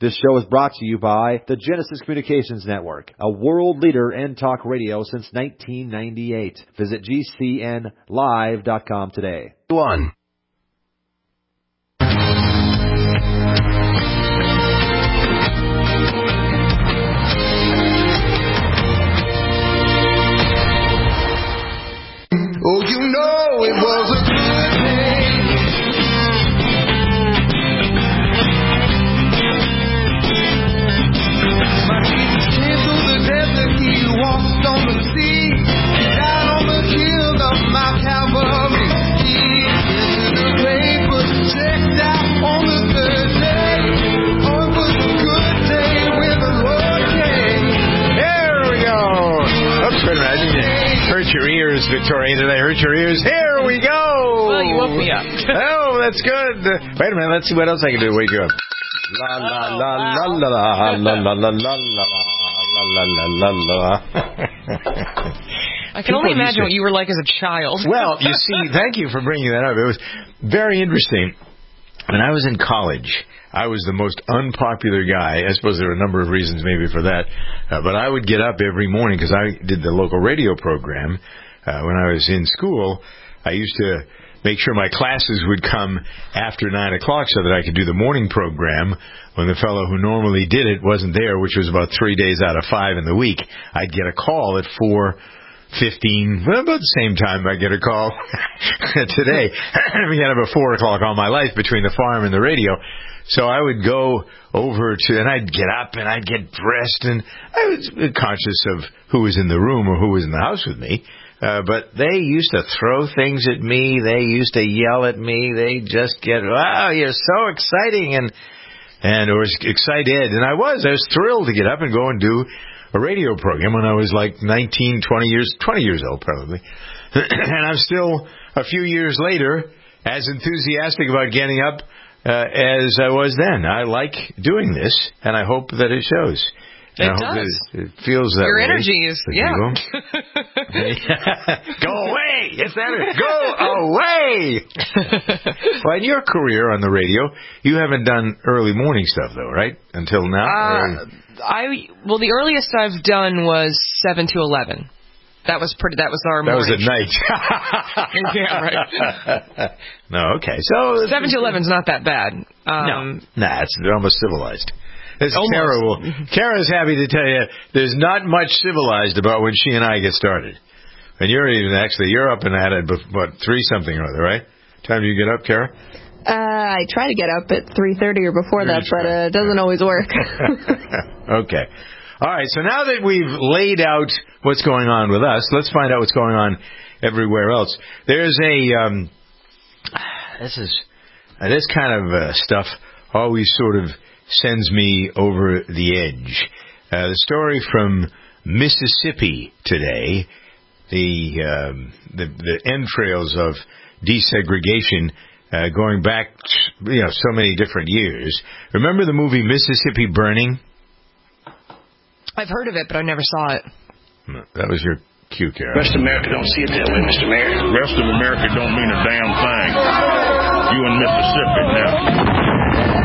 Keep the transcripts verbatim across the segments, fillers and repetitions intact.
This show is brought to you by the Genesis Communications Network, a world leader in talk radio since nineteen ninety-eight. Visit G C N live dot com today. One. Oh, you know it was a good day. My Jesus came through the desert, he walked on the sea, he died on the hill of Mount Calvary. He entered the grave, but checked out on the third day. Oh, it was a good day when the Lord came. There we go. Oops, wait a minute. I didn't hurt your ears, Victoria. Did I hurt your ears? Here we go. Well, you woke me up. Oh, that's good. Wait a minute. Let's see what else I can do. Wake you up. La la la la la la la la la la la la la la. I can only imagine what you were like as a child. Well, you see, thank you for bringing that up. It was very interesting. When I was in college, I was the most unpopular guy. I suppose there were a number of reasons maybe for that. Uh, but I would get up every morning because I did the local radio program. Uh, when I was in school, I used to make sure my classes would come after nine o'clock so that I could do the morning program when the fellow who normally did it wasn't there, which was about three days out of five in the week. I'd get a call at four fifteen, well, about the same time I get a call today. We had about four o'clock all my life between the farm and the radio. So I would go over to, and I'd get up and I'd get dressed, and I was conscious of who was in the room or who was in the house with me. Uh, but they used to throw things at me. They used to yell at me. They just get, wow, you're so exciting, and and or excited. And I was. I was thrilled to get up and go and do a radio program when I was like nineteen, twenty years, twenty years old probably. And I'm still, a few years later, as enthusiastic about getting up uh, as I was then. I like doing this, and I hope that it shows. It I does. Hope that it feels that Your way. energy is, yeah. Go away! It's that. Go away! Well, in your career on the radio, you haven't done early morning stuff, though, right? Until now? Uh, I well, the earliest I've done was seven to eleven. That was pretty. That was our. That was morning. at night. Yeah, right. No, okay. So seven to eleven is not that bad. Um, no, nah, it's they're almost civilized. As Almost. Kara will, Kara's happy to tell you there's not much civilized about when she and I get started. And you're even, actually, you're up and at it, what, three something or other, right? Time do you get up, Kara? Uh, I try to get up at three thirty or before that, but uh, it doesn't always work. Okay. All right, so now that we've laid out what's going on with us, let's find out what's going on everywhere else. There's a, um, this is, uh, this kind of uh, stuff always sort of sends me over the edge. Uh, the story from Mississippi today, the, um, the the entrails of desegregation uh, going back, you know, so many different years. Remember the movie Mississippi Burning? I've heard of it, but I never saw it. No, that was your cue, Kara. Rest of America don't see it that way, Mister Mayor. Rest of America don't mean a damn thing. You in Mississippi now.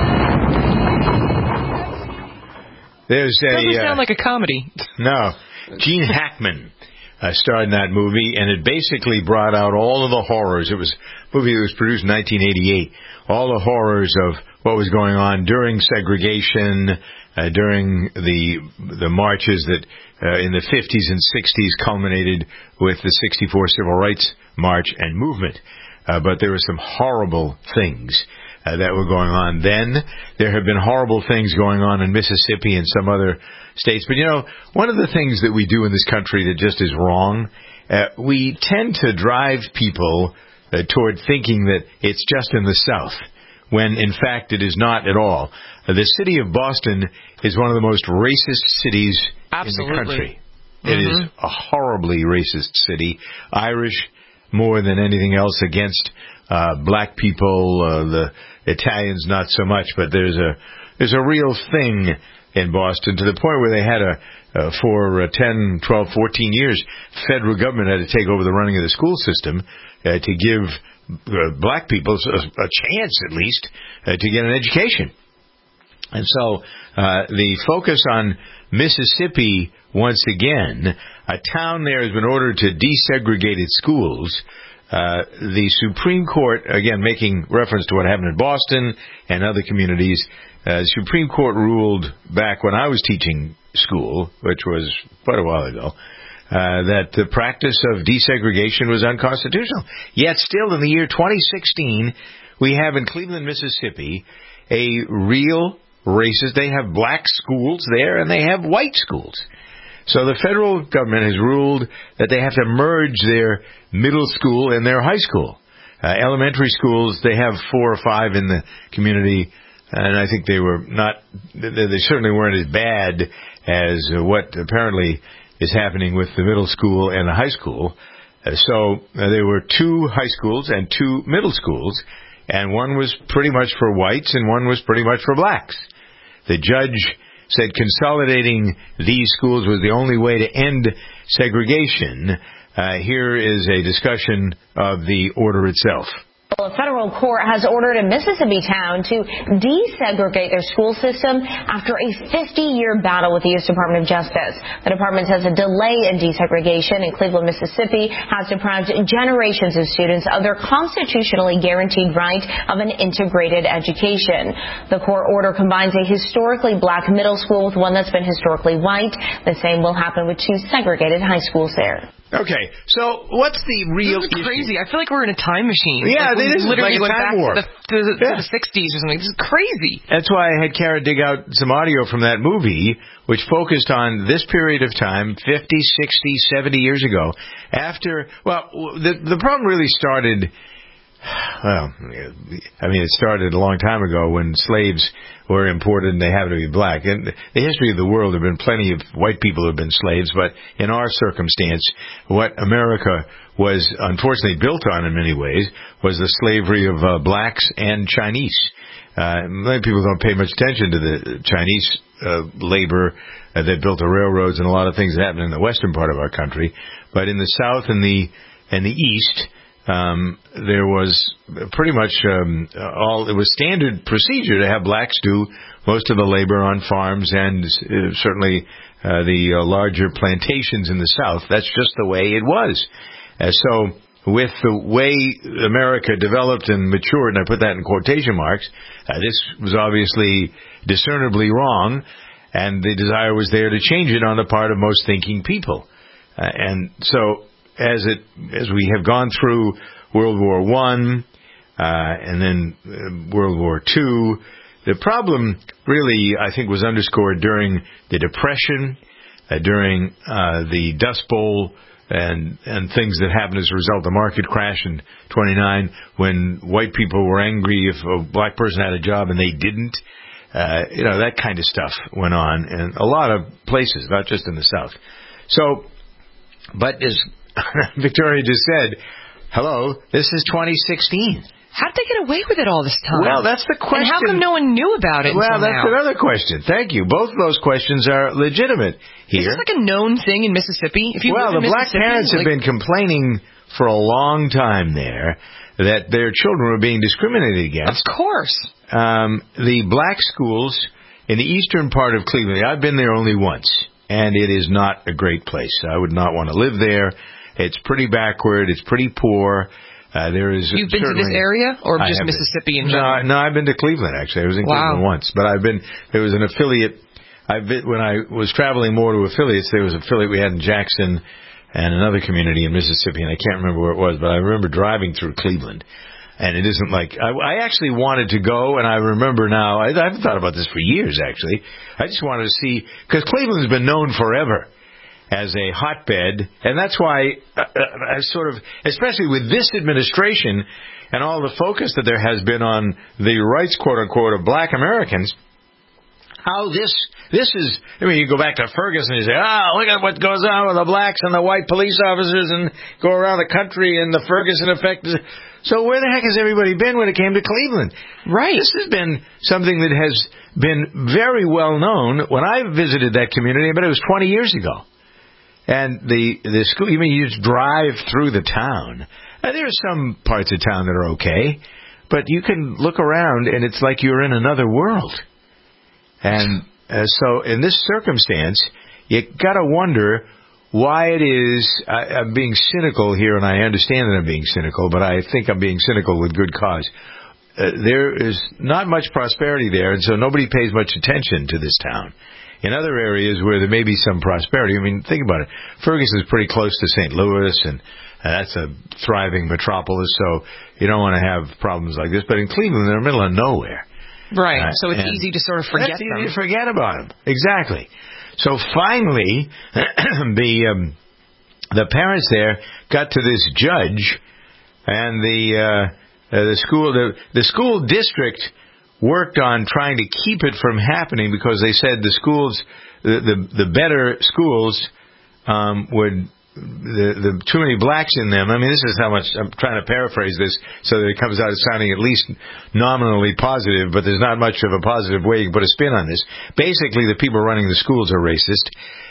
There's a, doesn't sound uh, like a comedy. No. Gene Hackman uh, starred in that movie, and it basically brought out all of the horrors. It was a movie that was produced in nineteen eighty-eight. All the horrors of what was going on during segregation, uh, during the the marches that uh, in the fifties and sixties culminated with the sixty-four Civil Rights March and movement. Uh, but there were some horrible things Uh, that were going on then. There have been horrible things going on in Mississippi and some other states. But, you know, one of the things that we do in this country that just is wrong, uh, we tend to drive people uh, toward thinking that it's just in the South, when, in fact, it is not at all. Uh, the city of Boston is one of the most racist cities Absolutely. in the country. Mm-hmm. It is a horribly racist city. Irish, more than anything else, against uh, black people, uh, the Italians not so much, but there's a there's a real thing in Boston to the point where they had a, uh, for uh, ten, twelve, fourteen years, federal government had to take over the running of the school system uh, to give uh, black people a, a chance, at least, uh, to get an education. And so uh, the focus on Mississippi, once again, a town there has been ordered to desegregate its schools. Uh, the Supreme Court, again, making reference to what happened in Boston and other communities, uh, the Supreme Court ruled back when I was teaching school, which was quite a while ago, uh, that the practice of desegregation was unconstitutional. Yet still in the year twenty sixteen, we have in Cleveland, Mississippi, a real racist. They have black schools there and they have white schools. So the federal government has ruled that they have to merge their middle school and their high school. Uh, elementary schools, they have four or five in the community, and I think they were not, they certainly weren't as bad as what apparently is happening with the middle school and the high school. Uh, so uh, there were two high schools and two middle schools, and one was pretty much for whites and one was pretty much for blacks. The judge said consolidating these schools was the only way to end segregation. Uh, here is a discussion of the order itself. A federal court has ordered a Mississippi town to desegregate their school system after a fifty-year battle with the U S Department of Justice. The department says a delay in desegregation in Cleveland, Mississippi has deprived generations of students of their constitutionally guaranteed right of an integrated education. The court order combines a historically black middle school with one that's been historically white. The same will happen with two segregated high schools there. Okay, so what's the real This is issue? crazy. I feel like we're in a time machine. Yeah, like this is literally like a went time back warp. to the, to, the, Yeah. to the sixties or something. This is crazy. That's why I had Kara dig out some audio from that movie, which focused on this period of time, fifty, sixty, seventy years ago. After, well, the the problem really started, well, I mean, it started a long time ago when slaves were imported and they happened to be black. In the history of the world, there have been plenty of white people who have been slaves, but in our circumstance, what America was unfortunately built on in many ways was the slavery of uh, blacks and Chinese. Uh, many people don't pay much attention to the Chinese uh, labor uh, that built the railroads and a lot of things that happened in the western part of our country. But in the south and the and the east, Um, there was pretty much um, all. It was standard procedure to have blacks do most of the labor on farms and uh, certainly uh, the uh, larger plantations in the South. That's just the way it was. Uh, so with the way America developed and matured, and I put that in quotation marks, uh, this was obviously discernibly wrong, and the desire was there to change it on the part of most thinking people. Uh, and so as it as we have gone through World War One uh, and then uh, World War Two, the problem really, I think, was underscored during the Depression, uh, during uh, the Dust Bowl, and and things that happened as a result of the market crash in twenty-nine, when white people were angry if a black person had a job and they didn't. Uh, you know, that kind of stuff went on in a lot of places, not just in the South. So, but as Victoria just said, hello, this is twenty sixteen. How did they get away with it all this time? Well, that's the question. And how come no one knew about it Well, until that's now? another question. Thank you. Both of those questions are legitimate here. Is this like a known thing in Mississippi? If you well, live the in black Mississippi, parents like, have been complaining for a long time there that their children were being discriminated against. Of course. Um, the black schools in the eastern part of Cleveland, I've been there only once, and it is not a great place. I would not want to live there. It's pretty backward. It's pretty poor. Uh, there is You've been to this area, or just Mississippi in general? No, no, I've been to Cleveland, actually. I was in Wow. Cleveland once. But I've been, there was an affiliate. I've been, when I was traveling more to affiliates, there was an affiliate we had in Jackson and another community in Mississippi, and I can't remember where it was, but I remember driving through Cleveland. And it isn't like, I, I actually wanted to go, and I remember now, I, I haven't thought about this for years, actually. I just wanted to see, because Cleveland's been known forever as a hotbed, and that's why uh, uh, I sort of, especially with this administration and all the focus that there has been on the rights, quote-unquote, of black Americans, how this, this is, I mean, you go back to Ferguson and you say, oh, look at what goes on with the blacks and the white police officers and go around the country and the Ferguson effect. So where the heck has everybody been when it came to Cleveland? Right. This has been something that has been very well known. When I visited that community, I bet it was twenty years ago. And the the school, you mean you just drive through the town. Now, there are some parts of town that are okay, but you can look around and it's like you're in another world. And uh, so in this circumstance, you got to wonder why it is. I, I'm being cynical here, and I understand that I'm being cynical, but I think I'm being cynical with good cause. Uh, there is not much prosperity there, and so nobody pays much attention to this town. In other areas where there may be some prosperity, I mean, think about it. Ferguson is pretty close to Saint Louis, and uh, that's a thriving metropolis, so you don't want to have problems like this. But in Cleveland, they're in the middle of nowhere. Right, uh, so it's easy to sort of forget that's them. easy to forget about them. Exactly. So finally, the um, the parents there got to this judge, and the uh, uh, the school the the school district worked on trying to keep it from happening because they said the schools, the the, the better schools, um, would the the too many blacks in them. I mean, this is how much I'm trying to paraphrase this so that it comes out as sounding at least nominally positive, but there's not much of a positive way you can put a spin on this. Basically, the people running the schools are racist.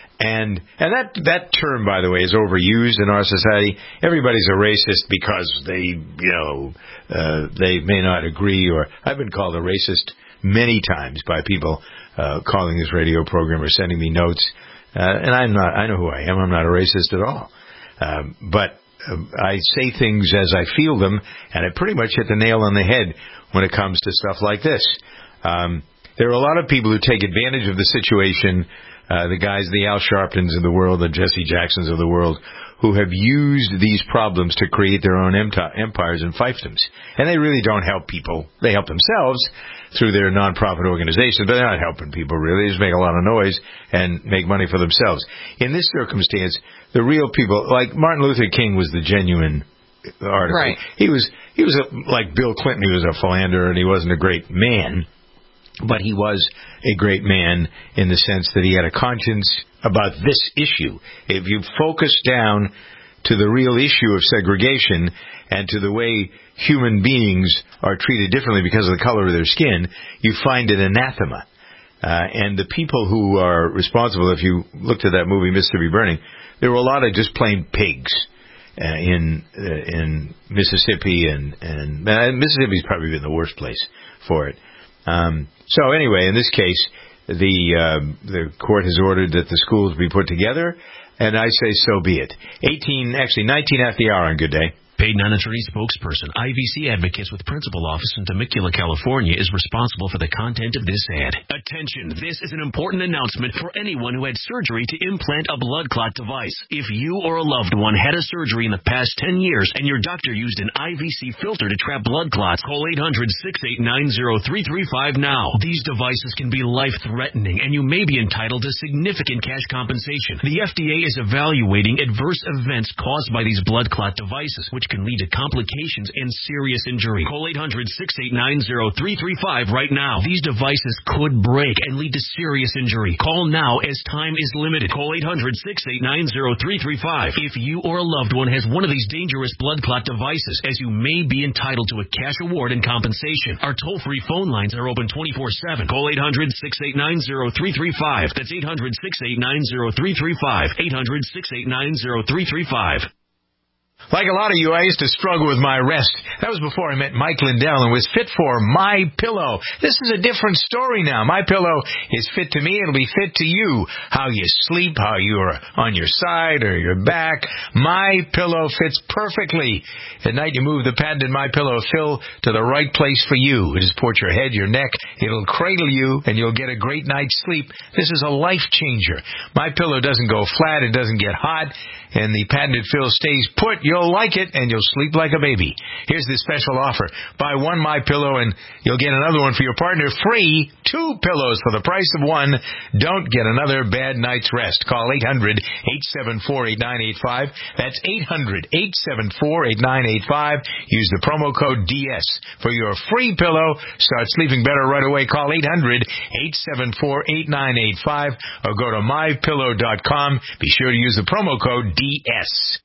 And and that that term, by the way, is overused in our society. Everybody's a racist because they, you know, uh, they may not agree. Or I've been called a racist many times by people uh, calling this radio program or sending me notes. Uh, and I'm not. I know who I am. I'm not a racist at all. Um, but uh, I say things as I feel them, and I pretty much hit the nail on the head when it comes to stuff like this. Um, there are a lot of people who take advantage of the situation. Uh, the guys, the Al Sharptons of the world, the Jesse Jacksons of the world, who have used these problems to create their own empires and fiefdoms. And they really don't help people. They help themselves through their nonprofit organizations, but they're not helping people really. They just make a lot of noise and make money for themselves. In this circumstance, the real people, like Martin Luther King was the genuine artist. Right. He was, he was a, like Bill Clinton, he was a philanderer and he wasn't a great man. But he was a great man in the sense that he had a conscience about this issue. If you focus down to the real issue of segregation and to the way human beings are treated differently because of the color of their skin, you find it anathema. Uh, and the people who are responsible, if you looked at that movie, Mississippi Burning, there were a lot of just plain pigs. Uh, in uh, in Mississippi, and, and uh, Mississippi's probably been the worst place for it. Um, so anyway, in this case, the uh, the court has ordered that the schools be put together, and I say so be it. eighteen, actually nineteen after the hour on Good Day. Paid non-attorney spokesperson, I V C Advocates with principal office in Temecula, California, is responsible for the content of this ad. Attention, this is an important announcement for anyone who had surgery to implant a blood clot device. If you or a loved one had a surgery in the past ten years and your doctor used an I V C filter to trap blood clots, call eight hundred, six eight nine, zero three three five now. These devices can be life-threatening, and you may be entitled to significant cash compensation. The F D A is evaluating adverse events caused by these blood clot devices, which can lead to complications and serious injury. Call eight hundred, six eight nine, zero three three five right now. These devices could break and lead to serious injury. Call now as time is limited. Call eight hundred, six eight nine, zero three three five. If you or a loved one has one of these dangerous blood clot devices, as you may be entitled to a cash award and compensation. Our toll-free phone lines are open twenty-four seven. Call eight hundred, six eight nine, zero three three five. That's eight hundred, six eight nine, zero three three five. eight hundred, six eight nine, zero three three five. Like a lot of you, I used to struggle with my rest. That was before I met Mike Lindell and was fit for My Pillow. This is a different story now. My Pillow is fit to me. It'll be fit to you. How you sleep, how you're on your side or your back. My Pillow fits perfectly. At night, you move the patented My Pillow fill to the right place for you. It supports your head, your neck. It'll cradle you, and you'll get a great night's sleep. This is a life changer. My Pillow doesn't go flat. It doesn't get hot. And the patented fill stays put. You'll like it, and you'll sleep like a baby. Here's the special offer. Buy one My Pillow, and you'll get another one for your partner free. Two pillows for the price of one. Don't get another bad night's rest. Call eight hundred, eight seven four, eight nine eight five. That's eight hundred, eight seven four, eight nine eight five. Use the promo code D S for your free pillow. Start sleeping better right away. Call eight hundred, eight seven four, eight nine eight five or go to my pillow dot com. Be sure to use the promo code D S.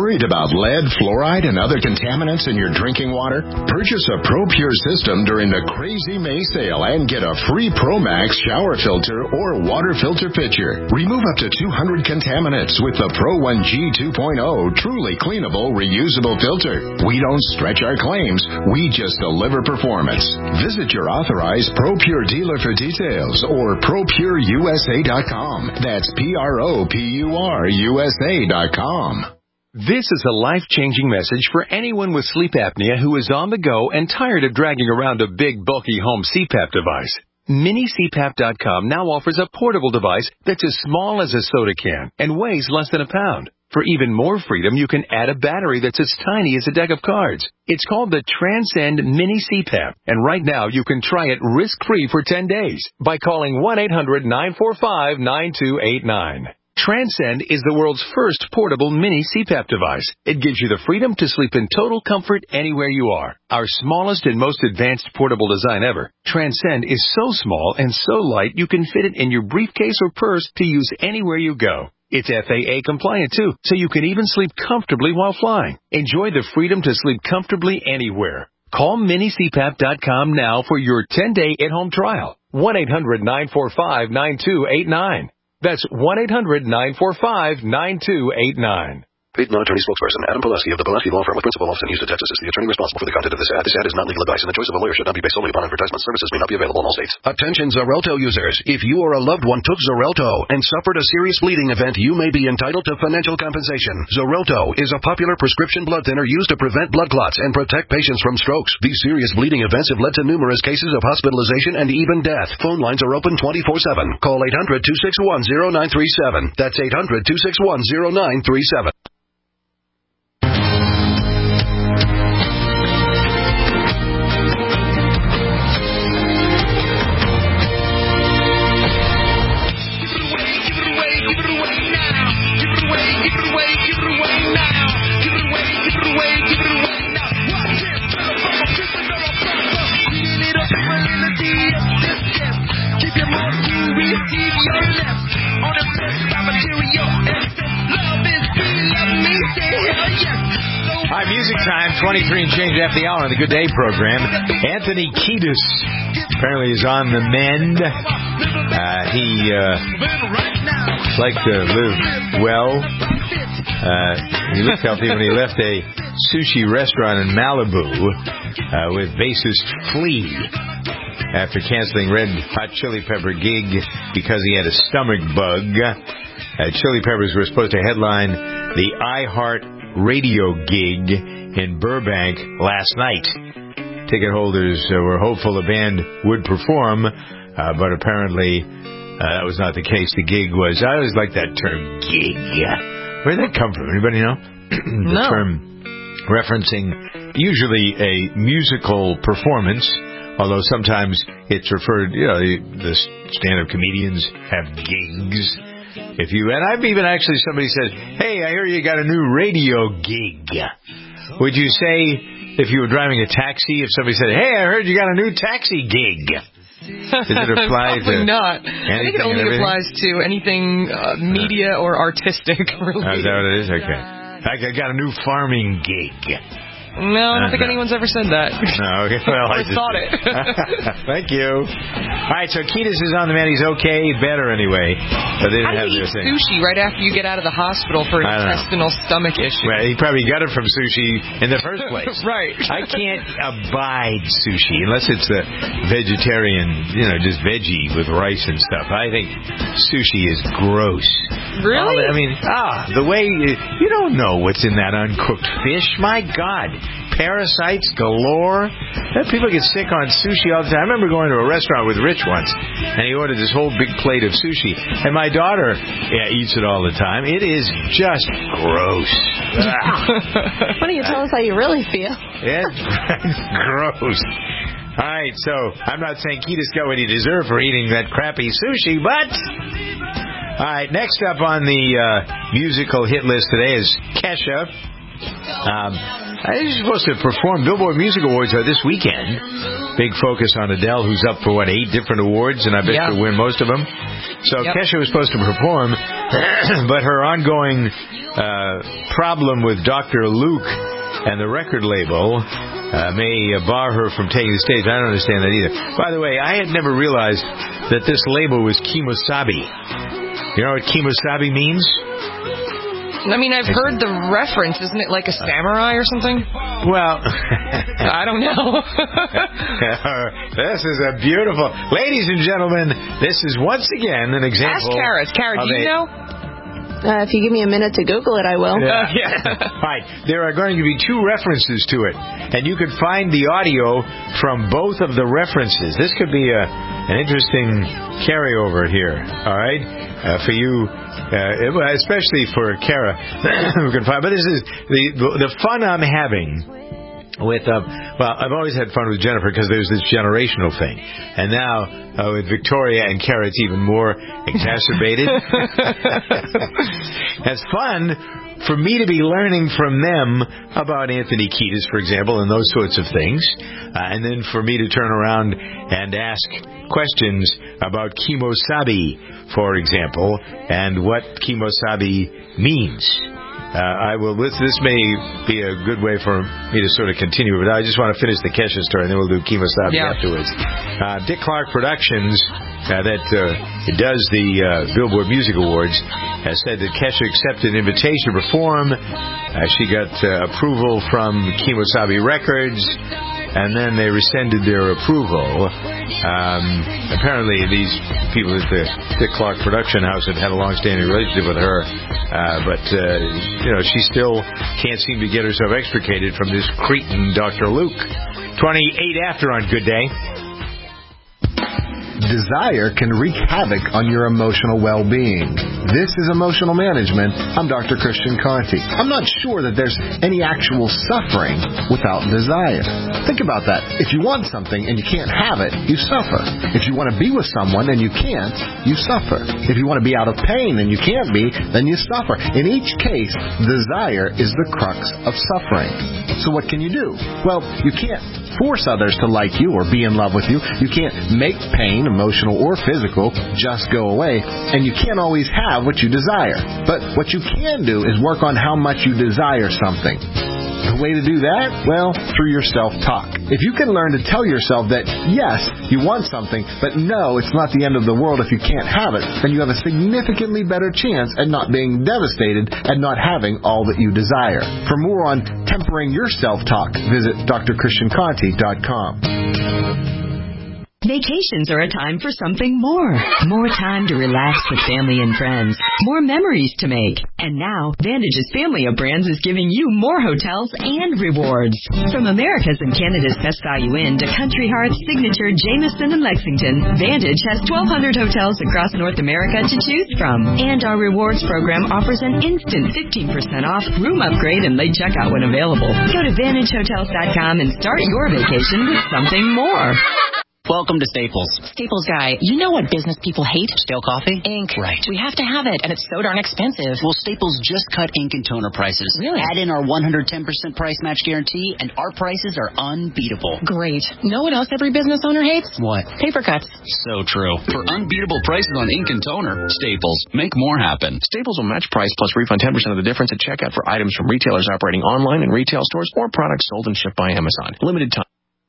Worried about lead, fluoride, and other contaminants in your drinking water? Purchase a ProPure system during the Crazy May sale and get a free ProMax shower filter or water filter pitcher. Remove up to two hundred contaminants with the Pro one G two point oh truly cleanable, reusable filter. We don't stretch our claims. We just deliver performance. Visit your authorized ProPure dealer for details or pro pure U S A dot com. That's P R O P U R U S A dot com. This is a life-changing message for anyone with sleep apnea who is on the go and tired of dragging around a big, bulky home C PAP device. Mini C PAP dot com now offers a portable device that's as small as a soda can and weighs less than a pound. For even more freedom, you can add a battery that's as tiny as a deck of cards. It's called the Transcend Mini C PAP, and right now you can try it risk-free for ten days by calling one eight hundred nine four five nine two eight nine. Transcend is the world's first portable mini C PAP device. It gives you the freedom to sleep in total comfort anywhere you are. Our smallest and most advanced portable design ever, Transcend is so small and so light you can fit it in your briefcase or purse to use anywhere you go. It's F A A compliant too, so you can even sleep comfortably while flying. Enjoy the freedom to sleep comfortably anywhere. Call mini C PAP dot com now for your ten-day at-home trial. one eight hundred nine four five nine two eight nine. That's one eight hundred nine four five nine two eight nine. Paid non-attorney spokesperson Adam Pulaski of the Pulaski Law Firm with principal office in Houston, Texas is the attorney responsible for the content of this ad. This ad is not legal advice, and the choice of a lawyer should not be based solely upon advertisement. Services may not be available in all states. Attention Xarelto users. If you or a loved one took Xarelto and suffered a serious bleeding event, you may be entitled to financial compensation. Xarelto is a popular prescription blood thinner used to prevent blood clots and protect patients from strokes. These serious bleeding events have led to numerous cases of hospitalization and even death. Phone lines are open twenty-four seven. Call eight hundred two six one zero nine three seven. That's eight hundred two six one zero nine three seven. Hi, music time, twenty-three and change after the hour on the Good Day program. Anthony Kiedis apparently is on the mend. Uh, he uh, liked to live well. Uh, he looked healthy when he left a sushi restaurant in Malibu uh, with bassist Flea after canceling Red Hot Chili Pepper gig because he had a stomach bug. Uh, Chili Peppers were supposed to headline the iHeart Radio gig in Burbank last night. Ticket holders uh, were hopeful the band would perform, uh, but apparently uh, that was not the case. The gig was, I always like that term, gig. Where did that come from? Anybody know? the no. term referencing usually a musical performance, although sometimes it's referred, you know, the stand-up comedians have gigs. If you, and I've even actually, somebody said, hey, I hear you got a new radio gig. Would you say, if you were driving a taxi, if somebody said, hey, I heard you got a new taxi gig? Does it apply Probably to not. I think it only applies to anything uh, media or artistic related. Oh, is that what it is? Okay. Like I got a new farming gig. No, I don't Uh, think no. anyone's ever said that. No, okay. Well, or I just thought it. Thank you. All right, so Kiedis is on the man. He's okay, better anyway. But they didn't How have do you this eat thing. sushi right after you get out of the hospital for an I don't know. intestinal stomach issue? Well, he probably got it from sushi in the first place. Right. I can't abide sushi unless it's a vegetarian, you know, just veggie with rice and stuff. I think sushi is gross. Really? Oh, I mean, ah, the way you, you don't know what's in that uncooked fish. My God. Parasites galore. People get sick on sushi all the time. I remember going to a restaurant with Rich once, and he ordered this whole big plate of sushi. And my daughter yeah, eats it all the time. It is just gross. Why don't you tell us how you really feel? Yeah, it's gross. All right, so I'm not saying Kiedis got what he deserved for eating that crappy sushi, but... All right, next up on the uh, musical hit list today is Kesha. Um, she's supposed to perform. Billboard Music Awards are this weekend. Big focus on Adele, who's up for, what, eight different awards, and I bet Yeah. she'll win most of them. So Yep. Kesha was supposed to perform, but her ongoing uh, problem with Doctor Luke and the record label uh, may uh, bar her from taking the stage. I don't understand that either. By the way, I had never realized that this label was Kimosabi. You know what Kimosabi means? I mean, I've heard the reference. Isn't it like a samurai or something? Well, I don't know. This is a beautiful... Ladies and gentlemen, this is once again an example... Ask Kara. Kara, do you a, know? Uh, if you give me a minute to Google it, I will. Yeah. yeah. Right. There are going to be two references to it, and you can find the audio from both of the references. This could be a, an interesting carryover here, all right, uh, for you... Uh, especially for Kara, who can find. But this is the the fun I'm having with. Um, well, I've always had fun with Jennifer because there's this generational thing, and now uh, with Victoria and Kara, it's even more exacerbated. It's fun for me to be learning from them about Anthony Kiedis, for example, and those sorts of things, uh, and then for me to turn around and ask questions about Kimosabi, for example, and what Kimosabi means. Uh, I will. This, this may be a good way for me to sort of continue, but I just want to finish the Kesha story, and then we'll do Kimosabi yeah. afterwards. Uh, Dick Clark Productions, uh, that uh, does the uh, Billboard Music Awards, has said that Kesha accepted an invitation to perform. Uh, she got uh, approval from Kimosabi Records, and then they rescinded their approval. Um, apparently, these people at the Dick Clark Production House had had a long-standing relationship with her, uh, but uh, you know she still can't seem to get herself extricated from this cretin, Doctor Luke. twenty-eight after on Good Day. Desire can wreak havoc on your emotional well-being. This is Emotional Management. I'm Doctor Christian Conti. I'm not sure that there's any actual suffering without desire. Think about that. If you want something and you can't have it, you suffer. If you want to be with someone and you can't, you suffer. If you want to be out of pain and you can't be, then you suffer. In each case, desire is the crux of suffering. So what can you do? Well, you can't force others to like you or be in love with you. You can't make pain, emotional or physical, just go away. And you can't always have what you desire. But what you can do is work on how much you desire something. The way to do that? Well, through your self-talk. If you can learn to tell yourself that, yes, you want something, but no, it's not the end of the world if you can't have it, then you have a significantly better chance at not being devastated and not having all that you desire. For more on tempering your self-talk, visit D R Christian Conti dot com. Vacations are a time for something more. More time to relax with family and friends. More memories to make. And now, Vantage's family of brands is giving you more hotels and rewards. From America's and Canada's Best Value Inn to Country Hearth, Signature, Jameson, and Lexington, Vantage has twelve hundred hotels across North America to choose from. And our rewards program offers an instant fifteen percent off, room upgrade, and late checkout when available. Go to Vantage Hotels dot com and start your vacation with something more. Welcome to Staples. Staples Guy, you know what business people hate? Stale coffee? Ink. Right. We have to have it, and it's so darn expensive. Well, Staples just cut ink and toner prices. Really? Add in our one hundred ten percent price match guarantee, and our prices are unbeatable. Great. Know what else every business owner hates? What? Paper cuts. So true. For unbeatable prices on ink and toner, Staples. Make more happen. Staples will match price plus refund ten percent of the difference at checkout for items from retailers operating online in retail stores or products sold and shipped by Amazon. Limited time.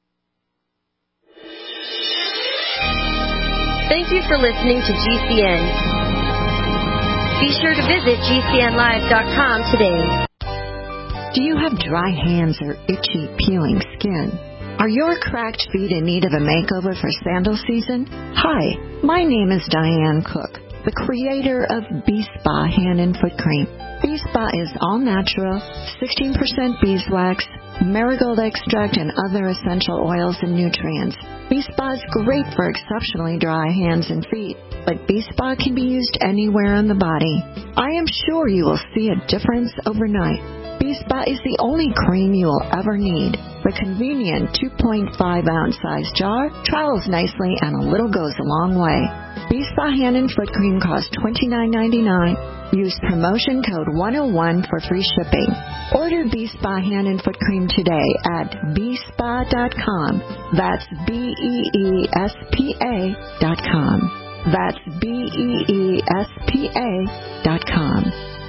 Thank you for listening to G C N. Be sure to visit G C N live dot com today. Do you have dry hands or itchy, peeling skin? Are your cracked feet in need of a makeover for sandal season? Hi, my name is Diane Cook, the creator of B-Spa Hand and Foot Cream. B-Spa is all natural, sixteen percent beeswax, marigold extract, and other essential oils and nutrients. B-Spa is great for exceptionally dry hands and feet, but B-Spa can be used anywhere on the body. I am sure you will see a difference overnight. B-Spa is the only cream you will ever need. The convenient two point five ounce size jar travels nicely and a little goes a long way. B-Spa Hand and Foot Cream costs twenty-nine ninety-nine. Use promotion code one oh one for free shipping. Order B-Spa Hand and Foot Cream today at B spa dot com. That's B E E S P A dot com. That's B E E S P A dot com.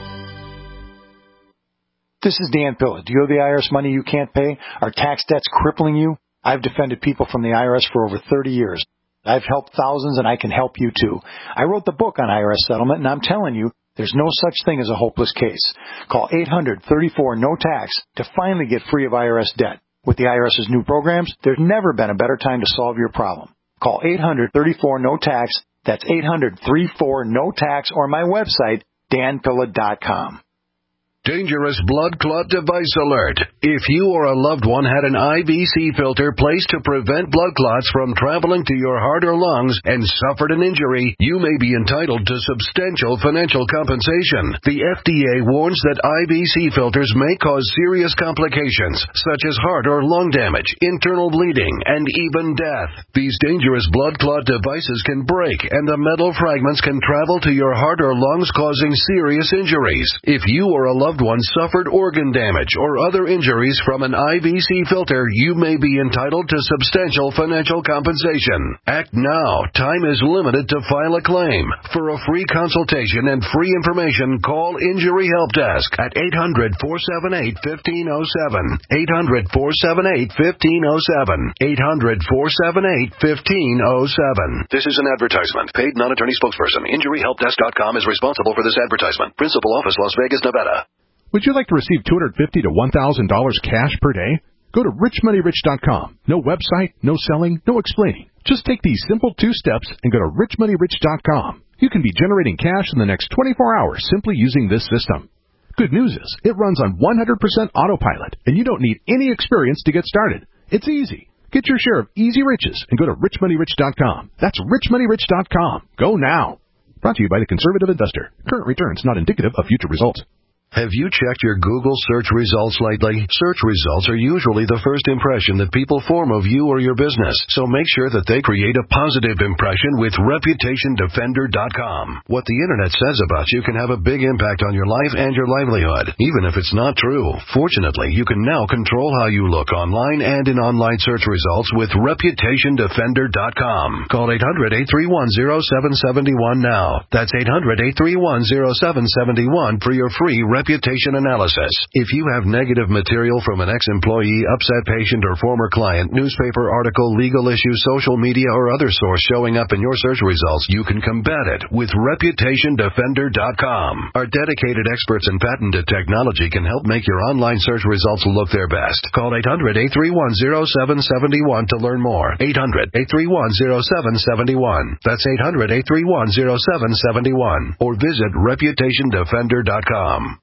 This is Dan Pilla. Do you owe the I R S money you can't pay? Are tax debts crippling you? I've defended people from the I R S for over thirty years. I've helped thousands, and I can help you too. I wrote the book on I R S settlement, and I'm telling you, there's no such thing as a hopeless case. Call eight hundred, thirty-four, no tax to finally get free of I R S debt. With the I R S's new programs, there's never been a better time to solve your problem. Call eight hundred, thirty-four, no tax. That's eight hundred, thirty-four, no tax, or my website, dan pilla dot com. Dangerous blood clot device alert. If you or a loved one had an I V C filter placed to prevent blood clots from traveling to your heart or lungs and suffered an injury, you may be entitled to substantial financial compensation. The F D A warns that I V C filters may cause serious complications, such as heart or lung damage, internal bleeding, and even death. These dangerous blood clot devices can break, and the metal fragments can travel to your heart or lungs, causing serious injuries. If you or a loved one suffered organ damage or other injuries from an I V C filter, you may be entitled to substantial financial compensation. Act now. Time is limited to file a claim. For a free consultation and free information, call Injury Help Desk at eight hundred, four seven eight, one five zero seven. eight hundred, four seven eight, one five zero seven. eight hundred, four seven eight, one five zero seven. This is an advertisement. Paid non-attorney spokesperson. Injury Help Desk dot com is responsible for this advertisement. Principal office, Las Vegas, Nevada. Would you like to receive two hundred fifty dollars to one thousand dollars cash per day? Go to rich money rich dot com. No website, no selling, no explaining. Just take these simple two steps and go to rich money rich dot com. You can be generating cash in the next twenty-four hours simply using this system. Good news is, it runs on one hundred percent autopilot, and you don't need any experience to get started. It's easy. Get your share of easy riches and go to rich money rich dot com. That's rich money rich dot com. Go now. Brought to you by the Conservative Investor. Current returns not indicative of future results. Have you checked your Google search results lately? Search results are usually the first impression that people form of you or your business, so make sure that they create a positive impression with reputation defender dot com. What the Internet says about you can have a big impact on your life and your livelihood, even if it's not true. Fortunately, you can now control how you look online and in online search results with reputation defender dot com. Call eight hundred, eight three one, zero seven seven one now. That's eight hundred, eight three one, zero seven seven one for your free reputation analysis. If you have negative material from an ex-employee, upset patient, or former client, newspaper article, legal issue, social media, or other source showing up in your search results, you can combat it with reputation defender dot com. Our dedicated experts in patented technology can help make your online search results look their best. Call eight hundred, eight three one, zero seven seven one to learn more. eight hundred, eight three one, zero seven seven one. That's eight hundred, eight three one, zero seven seven one. Or visit reputation defender dot com.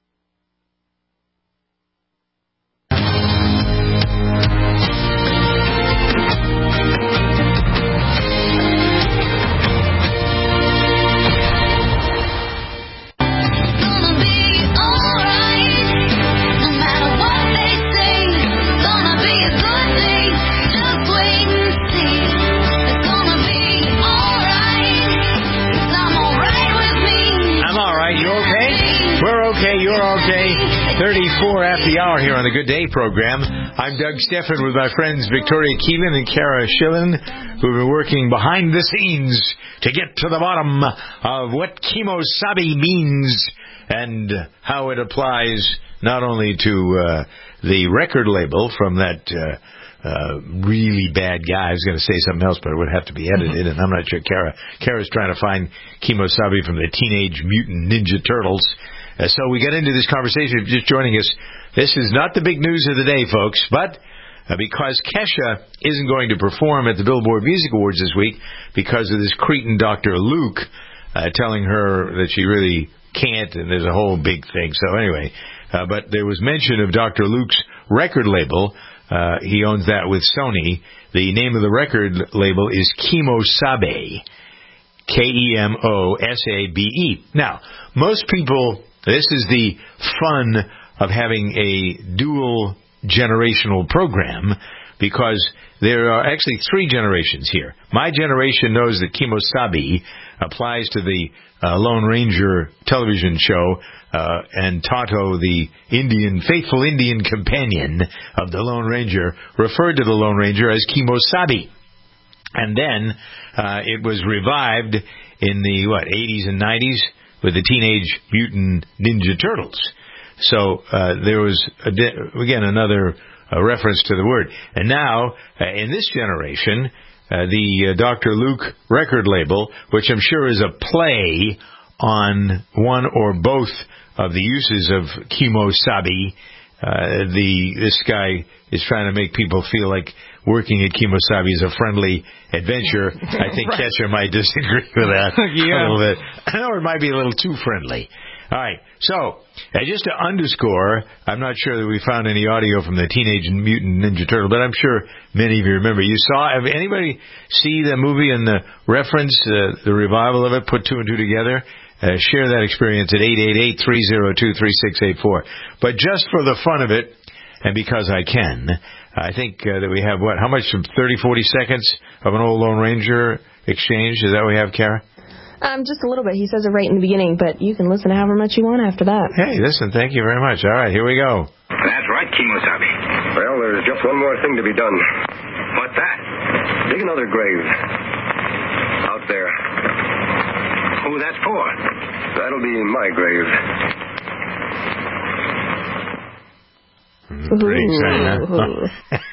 thirty-four after the hour here on the Good Day program. I'm Doug Stephan with my friends Victoria Keelan and Kara Schillen, who've been working behind the scenes to get to the bottom of what Kimosabi means and how it applies not only to uh, the record label from that uh, uh, really bad guy. I was going to say something else, but it would have to be edited, and I'm not sure Kara. Kara's trying to find Kimosabi from the Teenage Mutant Ninja Turtles. Uh, so we got into this conversation. If you're just joining us, this is not the big news of the day, folks, but uh, because Kesha isn't going to perform at the Billboard Music Awards this week because of this cretin Doctor Luke uh, telling her that she really can't, and there's a whole big thing. So anyway, uh, but there was mention of Doctor Luke's record label. Uh, he owns that with Sony. The name of the record label is Kemosabe, K E M O S A B E. Now, most people... This is the fun of having a dual generational program because there are actually three generations here. My generation knows that Kemosabe applies to the uh, Lone Ranger television show, uh, and Tonto, the Indian, faithful Indian companion of the Lone Ranger, referred to the Lone Ranger as Kemosabe. And then uh, it was revived in the, what, eighties and nineties with the Teenage Mutant Ninja Turtles. So uh, there was, a di- again, another uh, reference to the word. And now, uh, in this generation, uh, the uh, Doctor Luke record label, which I'm sure is a play on one or both of the uses of Kimosabi, uh, the this guy is trying to make people feel like working at Kimosabi is a friendly adventure. I think right. Kesha might disagree with that yeah. a little bit. Or it might be a little too friendly. All right, so uh, just to underscore, I'm not sure that we found any audio from the Teenage Mutant Ninja Turtle, but I'm sure many of you remember. You saw, have anybody see the movie and the reference, uh, the revival of it, put two and two together? Uh, share that experience at eight eight eight, three oh two, three six eight four. But just for the fun of it, and because I can, I think uh, that we have, what, how much, thirty, forty seconds of an old Lone Ranger exchange? Is that what we have, Kara? Um, just a little bit. He says it right in the beginning, but you can listen to however much you want after that. Hey, listen, thank you very much. All right, here we go. That's right, Kimosabi. Well, there's just one more thing to be done. What's that? Dig another grave. Out there. Who that's for? That'll be my grave. Mm, pretty exciting,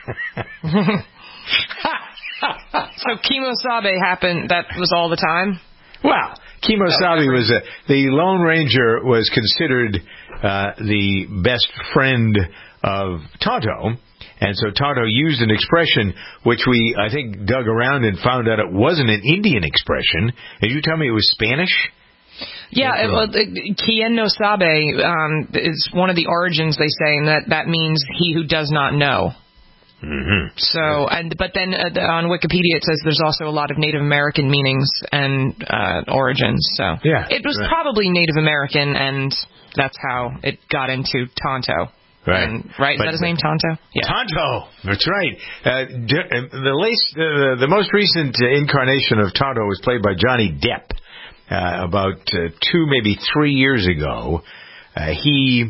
huh? So Kimosabe happened, that was all the time? Well, Kimosabe was a, the Lone Ranger was considered uh, the best friend of Tonto, and so Tonto used an expression which we, I think, dug around and found out it wasn't an Indian expression. Did you tell me it was Spanish? Yeah, it, well, Quien no sabe um, is one of the origins, they say, and that, that means he who does not know. Mm-hmm. So, and but then uh, on Wikipedia it says there's also a lot of Native American meanings and uh, origins. So yeah, it was right. probably Native American, and that's how it got into Tonto. Right, and, right. But, is that his name, Tonto? Yeah. Tonto. That's right. Uh, the, latest, uh, the most recent incarnation of Tonto was played by Johnny Depp uh, about uh, two, maybe three years ago. Uh, he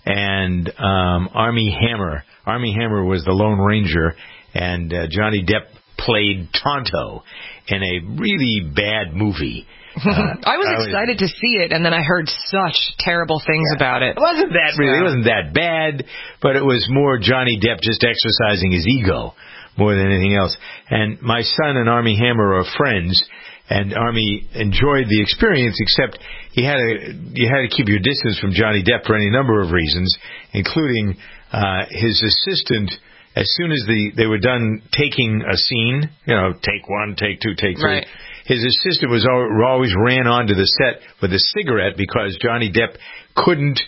and um, Armie Hammer. Armie Hammer was the Lone Ranger, and uh, Johnny Depp played Tonto in a really bad movie. Uh, I was I excited was, to see it, and then I heard such terrible things yeah, about it. It wasn't that really, it wasn't that bad, but it was more Johnny Depp just exercising his ego more than anything else. And my son and Armie Hammer are friends, and Armie enjoyed the experience, except he had to, you had to keep your distance from Johnny Depp for any number of reasons, including uh, his assistant. As soon as the they were done taking a scene, you know, take one, take two, take three, right. His assistant was always ran onto the set with a cigarette because Johnny Depp couldn't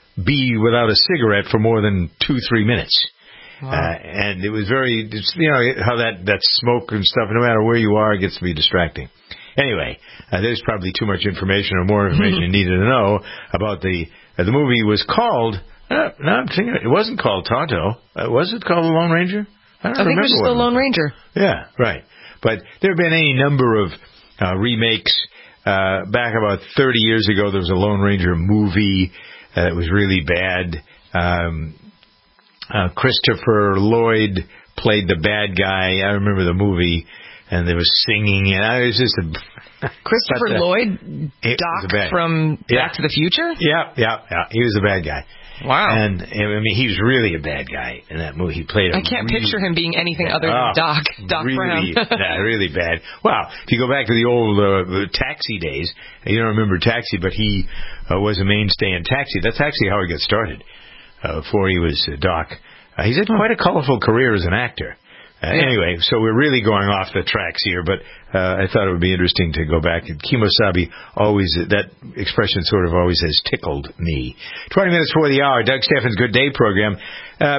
be without a cigarette for more than two, three minutes. Wow. Uh, and it was very, you know, how that, that smoke and stuff, no matter where you are, it gets to be distracting. Anyway, uh, there's probably too much information or more information you needed to know about the, uh, the movie was called, uh, no, I'm thinking, it wasn't called Tonto. Uh, was it called The Lone Ranger? I don't I think remember. it was just The Lone Ranger. Yeah, right. But there have been any number of uh, remakes. Uh, back about thirty years ago, there was a Lone Ranger movie uh, that was really bad. Um, uh, Christopher Lloyd played the bad guy. I remember the movie, and there was singing, and I was just a... Christopher the, Lloyd, Doc bad, from yeah. Back to the Future? Yeah, yeah, yeah. He was a bad guy. Wow. And, I mean, he was really a bad guy in that movie. He played a I can't really, picture him being anything yeah, other than oh, Doc. Doc really, Brown. yeah, really bad. Well, if you go back to the old uh, Taxi days, you don't remember Taxi, but he uh, was a mainstay in Taxi. That's actually how he got started, uh, before he was uh, Doc. Uh, he's had quite a colorful career as an actor. Uh, yeah. Anyway, so we're really going off the tracks here, but uh, I thought it would be interesting to go back. Kimosabi always, that expression sort of always has tickled me. twenty minutes before the hour, Doug Steffens' Good Day program. Uh,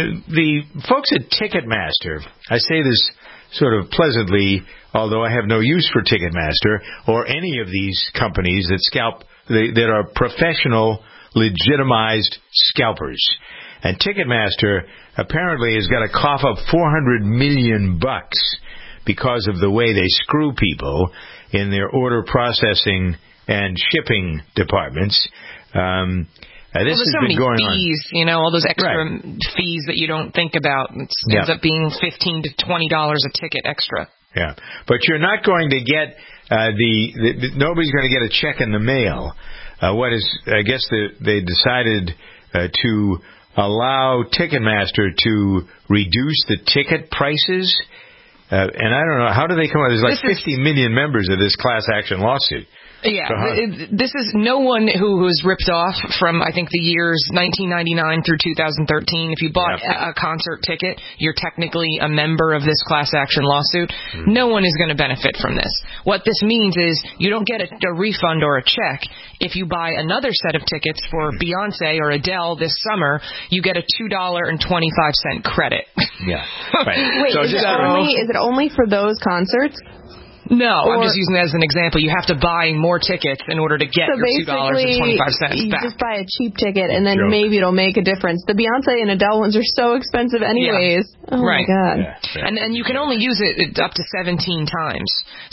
the folks at Ticketmaster, I say this sort of pleasantly, although I have no use for Ticketmaster or any of these companies that scalp, that are professional, legitimized scalpers. And Ticketmaster apparently has got to cough up four hundred million bucks because of the way they screw people in their order processing and shipping departments. Um, uh, this well, there's has so been many going fees, on. you know, all those extra right. fees that you don't think about. It yeah. ends up being fifteen to twenty dollars a ticket extra. Yeah, but you're not going to get uh, the, the nobody's going to get a check in the mail. Uh, what is? I guess the, they decided uh, to allow Ticketmaster to reduce the ticket prices. Uh, and I don't know, how do they come out? There's like fifty million members of this class action lawsuit. Yeah, so how, this is no one who was ripped off from, I think, the years nineteen ninety-nine through two thousand thirteen. If you bought yeah. a, a concert ticket, you're technically a member of this class action lawsuit. Mm. No one is going to benefit from this. What this means is you don't get a, a refund or a check. If you buy another set of tickets for Beyonce or Adele this summer, you get a two dollars and twenty-five cents credit. Yeah. Right. Wait, so is, it only, is it only for those concerts? No, or, I'm just using that as an example. You have to buy more tickets in order to get so your two dollars and twenty-five cents back. You just buy a cheap ticket, and then Joke. maybe it'll make a difference. The Beyonce and Adele ones are so expensive anyways. Yeah. Oh, right. my God. Yeah. And and you can only use it up to seventeen times.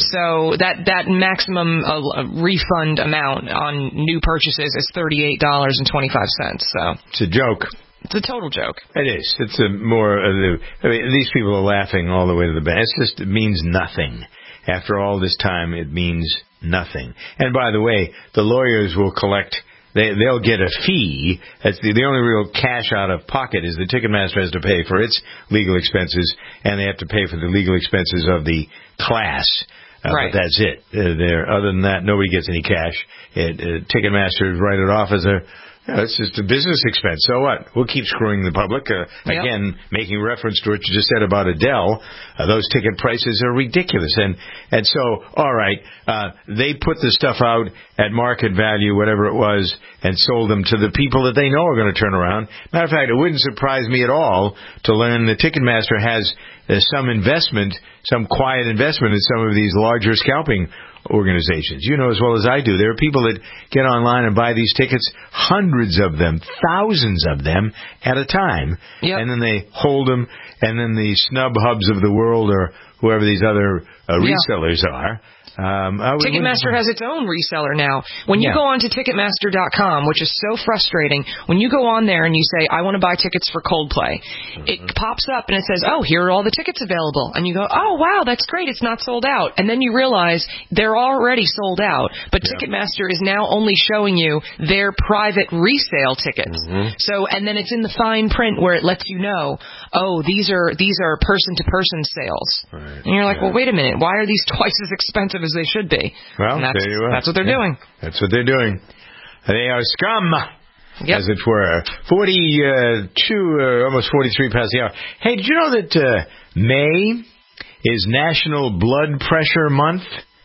So that, that maximum uh, refund amount on new purchases is thirty-eight dollars and twenty-five cents. So it's a joke. It's a total joke. It is. It's a more. Uh, I mean, these people are laughing all the way to the bank. It's just, it means nothing. After all this time, it means nothing. And by the way, the lawyers will collect, they, they'll get a fee. That's the, the only real cash out of pocket is the Ticketmaster has to pay for its legal expenses, and they have to pay for the legal expenses of the class. Uh, right. But that's it. Uh, there, other than that, nobody gets any cash. It, uh, Ticketmaster write it off as a Yeah, it's just a business expense. So what? We'll keep screwing the public. Uh, yep. Again, making reference to what you just said about Adele, uh, those ticket prices are ridiculous. And and so, all right, uh, they put the stuff out at market value, whatever it was, and sold them to the people that they know are going to turn around. Matter of fact, it wouldn't surprise me at all to learn that Ticketmaster has uh, some investment, some quiet investment in some of these larger scalping organizations. You know as well as I do, there are people that get online and buy these tickets, hundreds of them, thousands of them at a time, yep. and then they hold them, and then the snub hubs of the world or whoever these other uh, resellers yeah. are. Um, I would, Ticketmaster has its own reseller now. When you yeah. go on to Ticketmaster dot com, which is so frustrating, when you go on there and you say, I want to buy tickets for Coldplay, mm-hmm. it pops up and it says, oh, here are all the tickets available. And you go, oh, wow, that's great. It's not sold out. And then you realize they're already sold out. But yeah. Ticketmaster is now only showing you their private resale tickets. Mm-hmm. So, and then it's in the fine print where it lets you know, oh, these are these are person-to-person sales. Right. And you're like, yeah. well, wait a minute. Why are these twice as expensive as they should be? Well, that's, there you are. That's what they're yeah. doing. That's what they're doing. They are scum, yep. as it were. forty-two, uh, almost forty-three past the hour. Hey, did you know that uh, May is National Blood Pressure Month?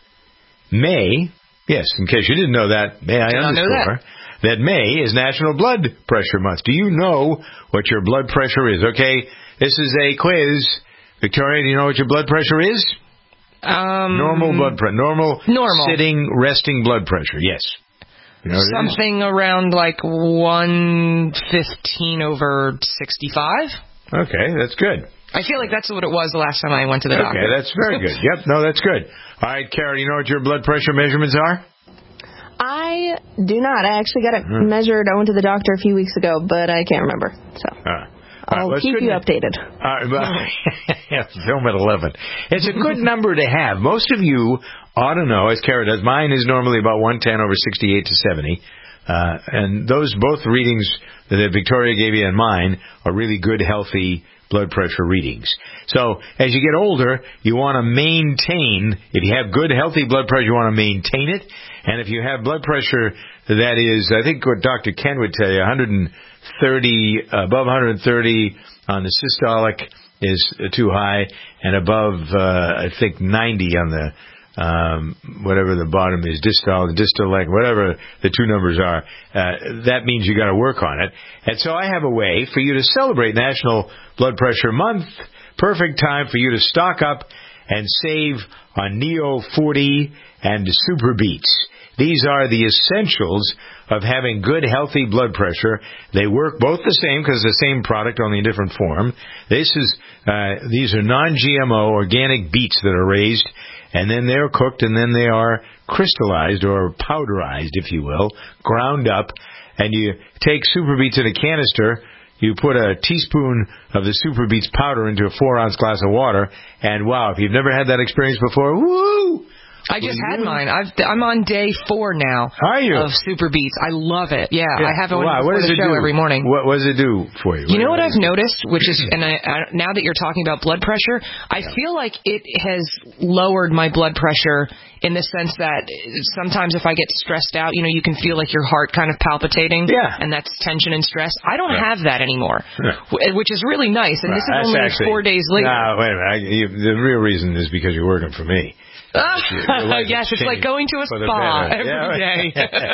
May, yes, in case you didn't know that, may I Did underscore that. that May is National Blood Pressure Month. Do you know what your blood pressure is? Okay, this is a quiz. Victoria, do you know what your blood pressure is? Um, normal blood pressure. Normal, normal sitting, resting blood pressure. Yes. You know Something around like one fifteen over sixty-five. Okay, that's good. I feel like that's what it was the last time I went to the okay, doctor. Okay, that's very good. Yep, no, that's good. All right, Kara, you know what your blood pressure measurements are? I do not. I actually got it hmm. measured. I went to the doctor a few weeks ago, but I can't remember. So. Uh. I'll right, keep you updated. Uh, film at eleven. It's a good number to have. Most of you ought to know, as Kara does. Mine is normally about one ten over sixty-eight to seventy. Uh, and those both readings that Victoria gave you and mine are really good, healthy blood pressure readings. So as you get older, you want to maintain, if you have good, healthy blood pressure, you want to maintain it. And if you have blood pressure that is, I think what Doctor Ken would tell you, one thirty, above one thirty on the systolic is too high, and above, uh, I think, ninety on the Um, whatever the bottom is, distal, dystolic, whatever the two numbers are, uh, that means you got to work on it. And so I have a way for you to celebrate National Blood Pressure Month. Perfect time for you to stock up and save on Neo forty and Super Beats. These are the essentials of having good, healthy blood pressure. They work both the same because it's the same product, only in different form. This is uh, these are non G M O organic beets that are raised, and then they're cooked, and then they are crystallized or powderized, if you will, ground up. And you take Super Beets in a canister. You put a teaspoon of the Super Beets powder into a four-ounce glass of water, and wow, if you've never had that experience before, woo! I just had mine. I've, I'm on day four now. Are you? Of Super Beats. I love it. Yeah, yeah. I have it wow. before what does the it show do? every morning. What, what does it do for you? You know what, what I've noticed, which is, and I, I, now that you're talking about blood pressure, I yeah. feel like it has lowered my blood pressure in the sense that sometimes if I get stressed out, you know, you can feel like your heart kind of palpitating. Yeah. And that's tension and stress. I don't yeah. have that anymore, yeah. which is really nice. And well, this is only actually, four days later. No, wait a minute. I, you, the real reason is because you're working for me. Yes, it's like going to a spa every yeah, day.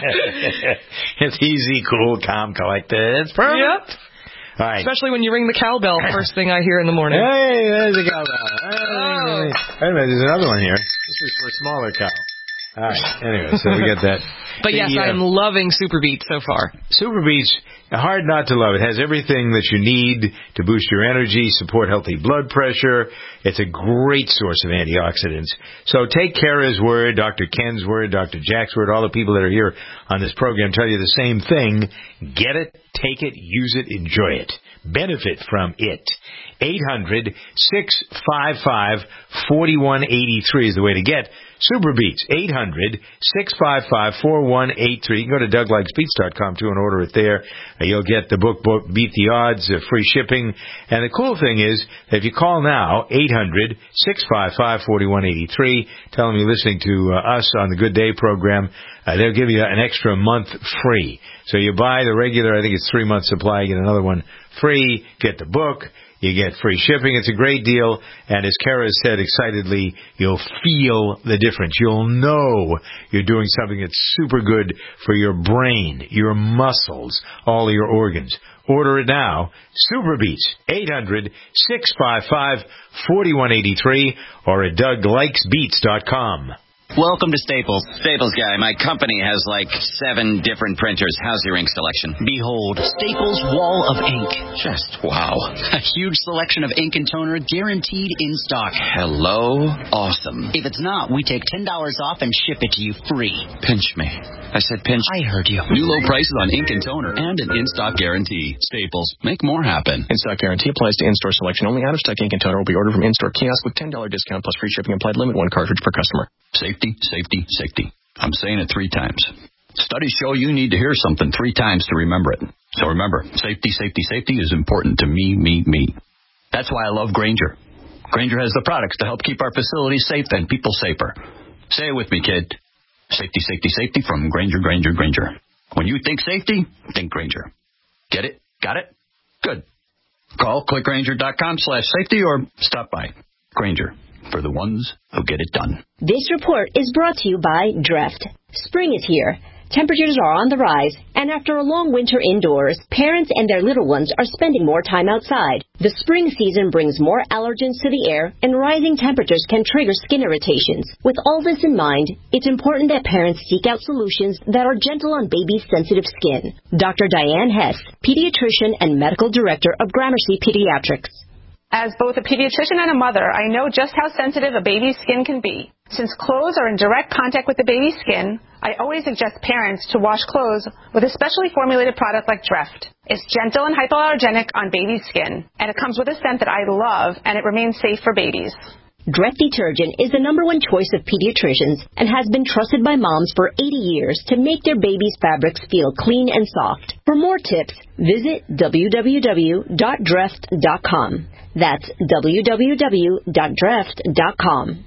It's easy, cool, calm, collected. It's perfect. Yep. All right. Especially when you ring the cowbell first thing I hear in the morning. Hey, there's a cowbell. Hey, oh. Wait a minute, there's another one here. This is for a smaller cow. All right. Anyway, so we got that. But yes, the, uh, I am loving Super Beats so far. Super Beats, hard not to love. It has everything that you need to boost your energy, support healthy blood pressure. It's a great source of antioxidants. So take Kara's word, Doctor Ken's word, Doctor Jack's word, all the people that are here on this program tell you the same thing. Get it, take it, use it, enjoy it. Benefit from it. eight hundred, six five five, four one eight three is the way to get Super Beats. eight hundred, six five five, four one eight three. You can go to Doug Likes Beats dot com too and order it there. Uh, you'll get the book, book Beat the Odds, uh, free shipping. And the cool thing is, if you call now, eight hundred, six five five, four one eight three, tell them you're listening to uh, us on the Good Day program, uh, they'll give you an extra month free. So you buy the regular, I think it's three month supply, you get another one free, get the book, you get free shipping. It's a great deal. And as Kara said excitedly, you'll feel the difference. You'll know you're doing something that's super good for your brain, your muscles, all your organs. Order it now. Super Beats, eight hundred, six five five, four one eight three or at Doug Likes Beats dot com. Welcome to Staples. Staples Guy, my company has like seven different printers. How's your ink selection? Behold, Staples Wall of Ink. Just wow. A huge selection of ink and toner guaranteed in stock. Hello? Awesome. If it's not, we take ten dollars off and ship it to you free. Pinch me. I said pinch. I heard you. New low prices on ink and toner and an in-stock guarantee. Staples. Make more happen. In-stock guarantee applies to in-store selection only. Out-of-stock ink and toner will be ordered from in-store kiosk with ten dollars discount plus free shipping applied. Limit one cartridge per customer. Safety, safety, safety. I'm saying it three times. Studies show you need to hear something three times to remember it. So remember, safety, safety, safety is important to me, me, me. That's why I love Grainger. Grainger has the products to help keep our facilities safe and people safer. Say it with me, kid. Safety, safety, safety from Grainger, Grainger, Grainger. When you think safety, think Grainger. Get it? Got it? Good. Call click grainger dot com slash safety or stop by. Grainger. For the ones who get it done. This report is brought to you by Dreft. Spring is here. Temperatures are on the rise, and after a long winter indoors, parents and their little ones are spending more time outside. The spring season brings more allergens to the air, and rising temperatures can trigger skin irritations. With all this in mind, it's important that parents seek out solutions that are gentle on babies' sensitive skin. Doctor Diane Hess, pediatrician and medical director of Gramercy Pediatrics. As both a pediatrician and a mother, I know just how sensitive a baby's skin can be. Since clothes are in direct contact with the baby's skin, I always suggest parents to wash clothes with a specially formulated product like Dreft. It's gentle and hypoallergenic on baby's skin, and it comes with a scent that I love, and it remains safe for babies. Dreft detergent is the number one choice of pediatricians and has been trusted by moms for eighty years to make their babies' fabrics feel clean and soft. For more tips, visit w w w dot dreft dot com. That's w w w dot dreft dot com.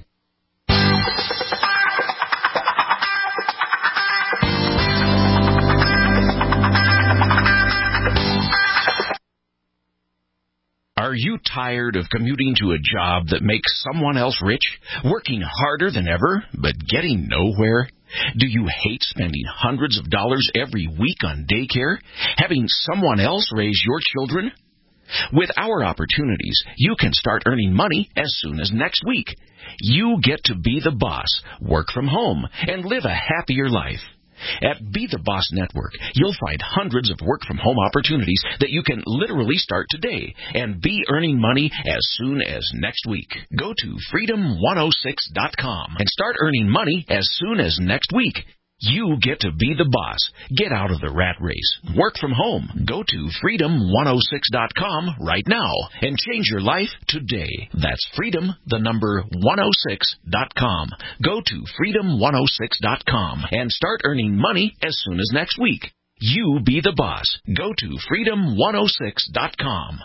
Are you tired of commuting to a job that makes someone else rich, working harder than ever, but getting nowhere? Do you hate spending hundreds of dollars every week on daycare, having someone else raise your children? With our opportunities, you can start earning money as soon as next week. You get to be the boss, work from home, and live a happier life. At Be the Boss Network, you'll find hundreds of work-from-home opportunities that you can literally start today and be earning money as soon as next week. Go to freedom one oh six dot com and start earning money as soon as next week. You get to be the boss. Get out of the rat race. Work from home. Go to freedom one oh six dot com right now and change your life today. That's freedom, the number one oh six dot com. Go to freedom one oh six dot com and start earning money as soon as next week. You be the boss. Go to freedom one oh six dot com.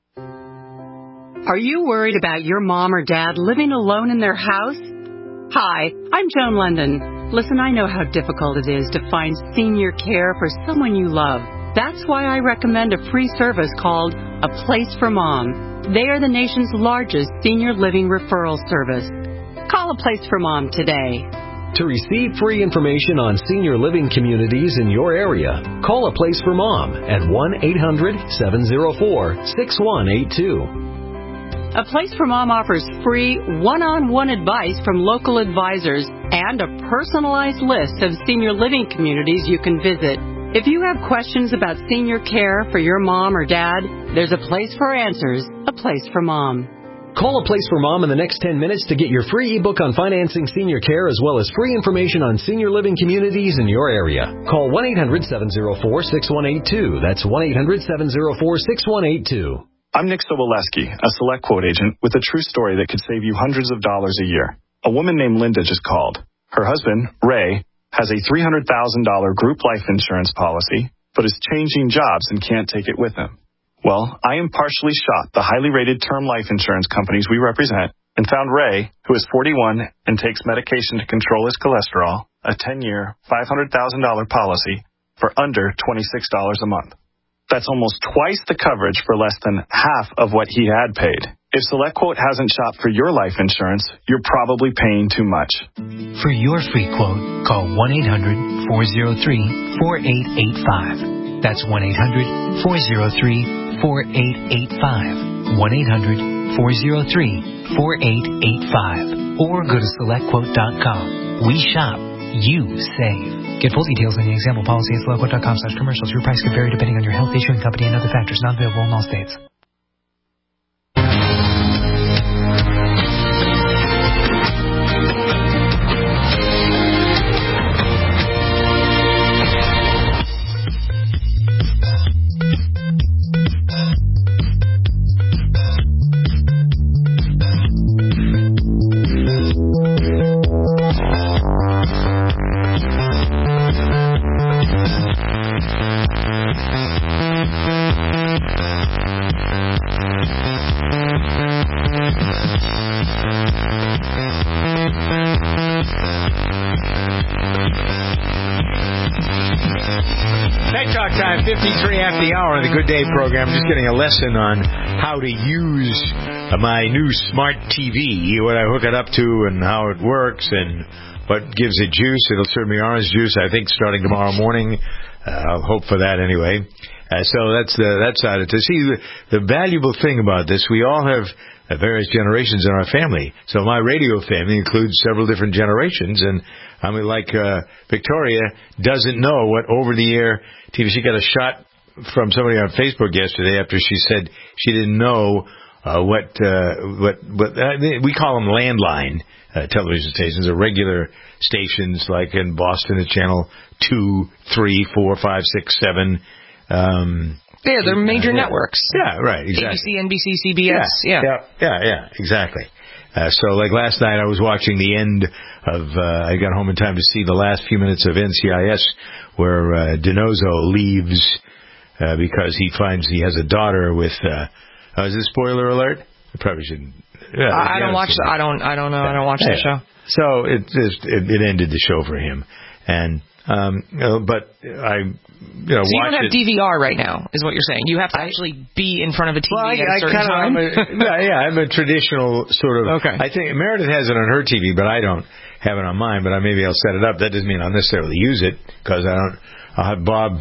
Are you worried about your mom or dad living alone in their house? Hi, I'm Joan London. Listen, I know how difficult it is to find senior care for someone you love. That's why I recommend a free service called A Place for Mom. They are the nation's largest senior living referral service. Call A Place for Mom today. To receive free information on senior living communities in your area, call A Place for Mom at one eight hundred seven oh four six one eight two. A Place for Mom offers free one-on-one advice from local advisors and a personalized list of senior living communities you can visit. If you have questions about senior care for your mom or dad, there's a place for answers, A Place for Mom. Call A Place for Mom in the next ten minutes to get your free ebook on financing senior care as well as free information on senior living communities in your area. Call one eight hundred seven oh four six one eight two. That's one eight hundred seven oh four six one eight two. I'm Nick Soboleski, a Select Quote agent with a true story that could save you hundreds of dollars a year. A woman named Linda just called. Her husband, Ray, has a three hundred thousand dollars group life insurance policy, but is changing jobs and can't take it with him. Well, I impartially shot the highly rated term life insurance companies we represent and found Ray, who is forty-one and takes medication to control his cholesterol, a ten-year, five hundred thousand dollars policy for under twenty-six dollars a month. That's almost twice the coverage for less than half of what he had paid. If SelectQuote hasn't shopped for your life insurance, you're probably paying too much. For your free quote, call one eight hundred four oh three four eight eight five. That's one eight hundred four oh three four eight eight five. one eight hundred four oh three four eight eight five. Or go to select quote dot com. We shop. You save. Get full details on the example policy at select quote dot com slash commercials. Your price could vary depending on your health, issuing company, and other factors. Not available in all states. fifty-three after the hour on the Good Day program. Just getting a lesson on how to use my new smart T V, what I hook it up to and how it works and what gives it juice. It'll serve me orange juice, I think, starting tomorrow morning. Uh, I'll hope for that anyway. Uh, so that's the that side of it. To see the, the valuable thing about this, we all have uh, various generations in our family. So my radio family includes several different generations, and I mean, like uh, Victoria doesn't know what over-the-air T V. She got a shot from somebody on Facebook yesterday after she said she didn't know uh, what uh, what what uh, we call them landline uh, television stations, or regular stations like in Boston, at channel two, three, four, five, six, seven. Um, yeah, they're major uh, networks. Yeah, right, exactly. A B C, N B C, C B S. Yeah, yeah, yeah, yeah, yeah exactly. Uh, so, like last night, I was watching the end of, uh, I got home in time to see the last few minutes of N C I S, where uh, DiNozzo leaves uh, because he finds he has a daughter with, uh, oh, is this spoiler alert? I probably shouldn't. Yeah, I don't watch, the, I don't, I don't know, I don't watch yeah. the show. So, it, it, it ended the show for him. And, um, you know, but I, you know, so you watch don't have it. D V R right now, is what you're saying. You have to actually be in front of a T V well, I, at a I certain kinda, time. I'm a, yeah, yeah, I'm a traditional sort of. Okay. I think Meredith has it on her T V, but I don't have it on mine. But I, maybe I'll set it up. That doesn't mean I'll necessarily use it because I don't. I'll have Bob.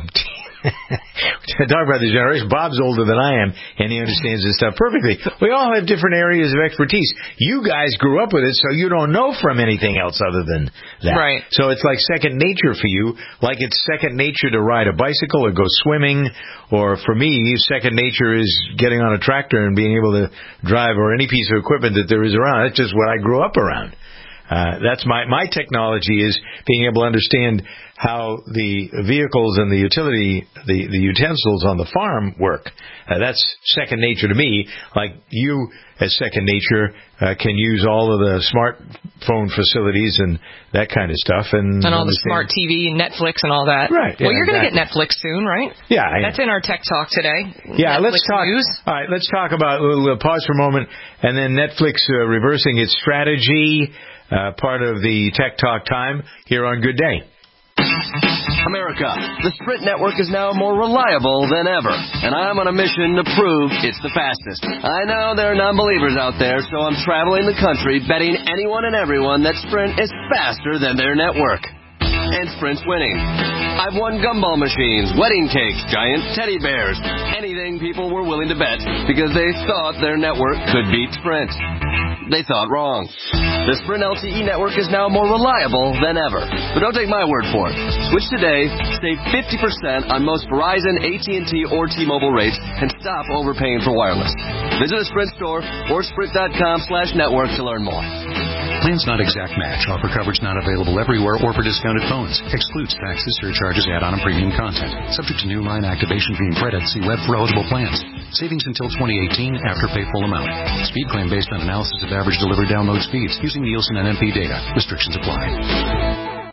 Talk about the generation. Bob's older than I am, and he understands this stuff perfectly. We all have different areas of expertise. You guys grew up with it, so you don't know from anything else other than that. Right. So it's like second nature for you, like it's second nature to ride a bicycle or go swimming, or for me, second nature is getting on a tractor and being able to drive, or any piece of equipment that there is around. That's just what I grew up around. Uh, that's my, my technology is being able to understand how the vehicles and the utility, the, the utensils on the farm work. Uh, that's second nature to me. Like you, as second nature, uh, can use all of the smartphone facilities and that kind of stuff. And, and all the smart T V and Netflix and all that. Right. Well, yeah, you're going to exactly. get Netflix soon, right? Yeah. I, That's in our Tech Talk today. Yeah, Netflix let's talk. News. All right, let's talk about, we'll, we'll pause for a moment, and then Netflix uh, reversing its strategy, uh, part of the Tech Talk time here on Good Day. America, the Sprint network is now more reliable than ever, and I'm on a mission to prove it's the fastest. I know there are non-believers out there, so I'm traveling the country betting anyone and everyone that Sprint is faster than their network. And Sprint's winning. I've won gumball machines, wedding cakes, giant teddy bears, anything people were willing to bet because they thought their network could beat Sprint. They thought wrong. The Sprint L T E network is now more reliable than ever. But don't take my word for it. Switch today, save fifty percent on most Verizon, A T and T, or T-Mobile rates, and stop overpaying for wireless. Visit a Sprint store or sprint.com slash network to learn more. Plans not exact match. Offer coverage not available everywhere or for discounted phones. Excludes taxes, surcharges, add-on, and premium content. Subject to new line activation fee and credit. See web for eligible plans. Savings until twenty eighteen. After pay full amount. Speed claim based on analysis of average delivery download speeds using Nielsen and M P data. Restrictions apply.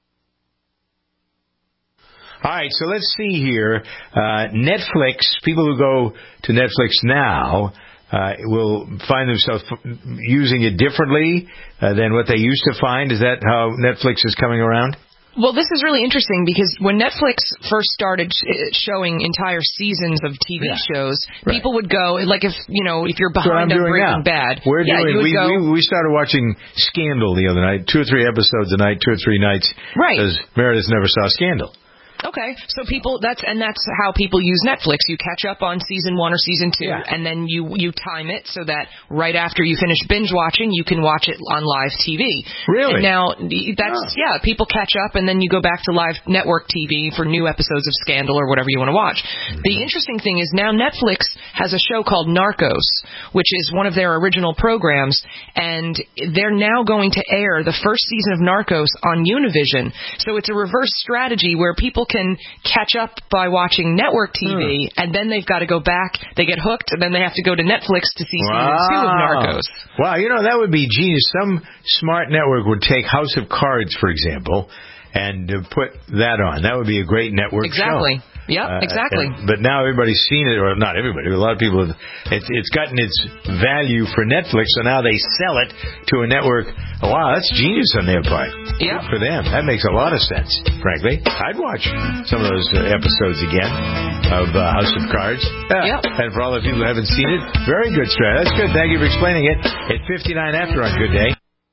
All right, so let's see here. Uh, Netflix, people who go to Netflix now uh, will find themselves using it differently uh, than what they used to find. Is that how Netflix is coming around? Well, this is really interesting because when Netflix first started showing entire seasons of T V yeah. shows, right. people would go, like if, you know, if you're behind on Breaking Bad. We're yeah, doing, you would we, go, we, we started watching Scandal the other night, two or three episodes a night, two or three nights. Right. Because Meredith never saw Scandal. Okay, so people that's and that's how people use Netflix. You catch up on season one or season two, yeah. and then you you time it so that right after you finish binge watching, you can watch it on live T V. Really? And now that's oh. yeah, people catch up, and then you go back to live network T V for new episodes of Scandal or whatever you want to watch. Mm-hmm. The interesting thing is now Netflix has a show called Narcos, which is one of their original programs, and they're now going to air the first season of Narcos on Univision. So it's a reverse strategy where people can catch up by watching network T V, hmm. and then they've got to go back, they get hooked, and then they have to go to Netflix to see wow. season two of Narcos. Wow, you know, that would be genius. Some smart network would take House of Cards, for example, and uh, put that on. That would be a great network exactly. show. Yeah, uh, exactly. And, but now everybody's seen it, or not everybody, but a lot of people have, it's, it's gotten its value for Netflix, so now they sell it to a network. Oh, wow, that's genius on their part. Yeah. Good for them. That makes a lot of sense, frankly. I'd watch some of those uh, episodes again of uh, House of Cards. Yeah. Yep. And for all the people who haven't seen it, very good strategy. That's good. Thank you for explaining it. At fifty-nine after on Good Day.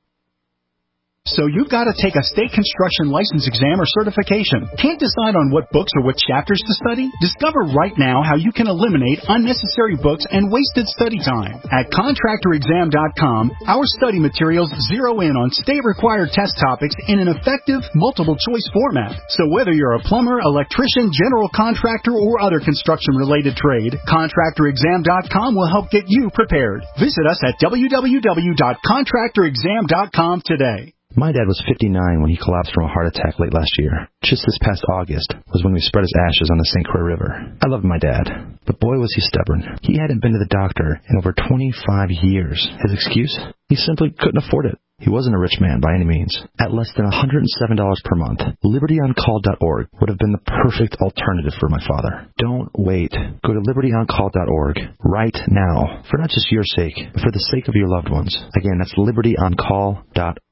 So you've got to take a state construction license exam or certification. Can't decide on what books or what chapters to study? Discover right now how you can eliminate unnecessary books and wasted study time. At contractor exam dot com, our study materials zero in on state-required test topics in an effective, multiple-choice format. So whether you're a plumber, electrician, general contractor, or other construction-related trade, contractor exam dot com will help get you prepared. Visit us at w w w dot contractor exam dot com today. My dad was fifty-nine when he collapsed from a heart attack late last year. Just this past August was when we spread his ashes on the Saint Croix River. I loved my dad, but boy was he stubborn. He hadn't been to the doctor in over twenty-five years. His excuse? He simply couldn't afford it. He wasn't a rich man by any means. At less than one hundred seven dollars per month, liberty on call dot org would have been the perfect alternative for my father. Don't wait. Go to liberty on call dot org right now, for not just your sake, but for the sake of your loved ones. Again, that's liberty on call dot